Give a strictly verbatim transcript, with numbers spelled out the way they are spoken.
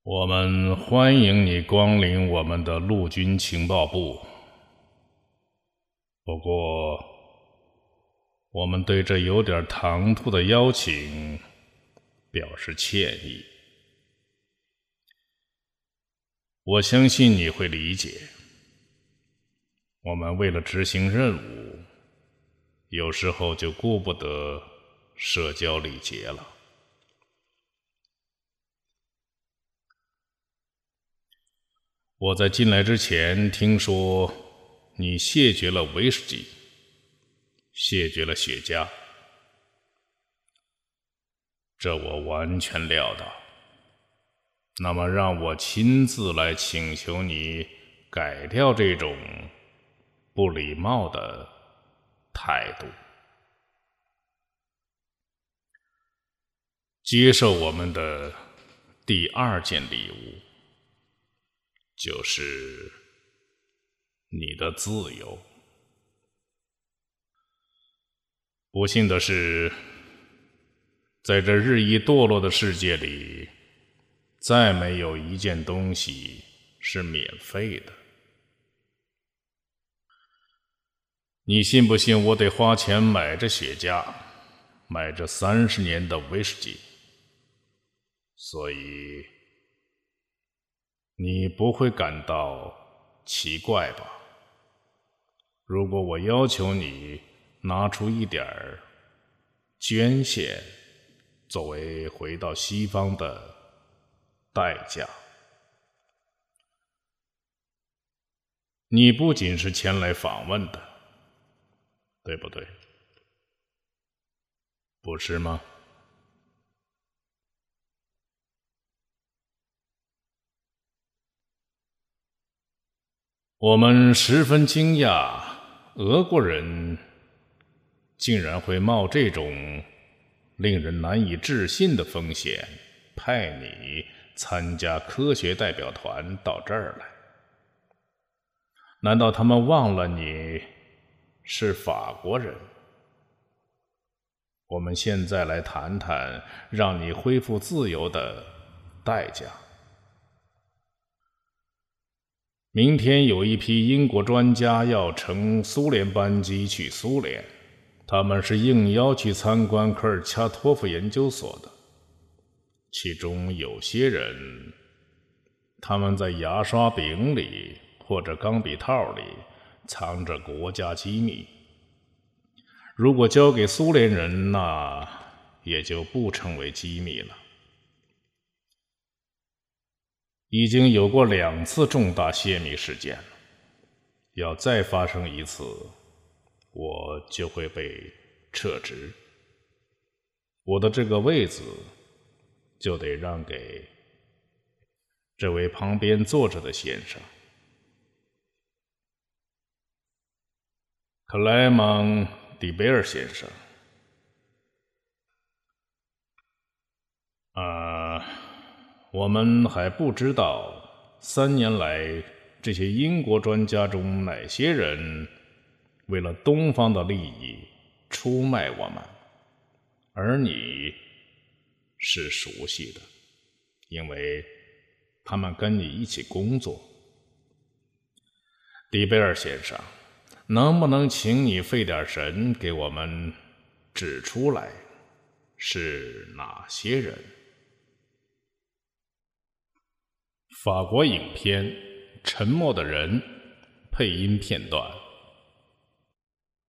我们欢迎你光临我们的陆军情报部。不过，我们对这有点唐突的邀请表示歉意。我相信你会理解，我们为了执行任务，有时候就顾不得社交礼节了。我在进来之前听说你谢绝了威士忌，谢绝了雪茄，这我完全料到。那么让我亲自来请求你改掉这种不礼貌的态度，接受我们的第二件礼物，就是你的自由。不幸的是，在这日益堕落的世界里，再没有一件东西是免费的。你信不信我得花钱买这雪茄，买这三十年的威士忌？所以你不会感到奇怪吧？如果我要求你拿出一点儿捐献作为回到西方的代价，你不仅是前来访问的，对不对？不是吗？我们十分惊讶，俄国人竟然会冒这种令人难以置信的风险，派你参加科学代表团到这儿来。难道他们忘了你是法国人？我们现在来谈谈让你恢复自由的代价。明天有一批英国专家要乘苏联班机去苏联，他们是应邀去参观科尔恰托夫研究所的。其中有些人，他们在牙刷饼里或者钢笔套里藏着国家机密，如果交给苏联人，那也就不成为机密了。已经有过两次重大泄密事件了，要再发生一次，我就会被撤职，我的这个位子就得让给这位旁边坐着的先生，克莱芒·迪贝尔先生。呃，我们还不知道三年来这些英国专家中哪些人为了东方的利益出卖我们，而你是熟悉的，因为他们跟你一起工作。迪贝尔先生，能不能请你费点神给我们指出来是哪些人？法国影片《沉默的人》配音片段。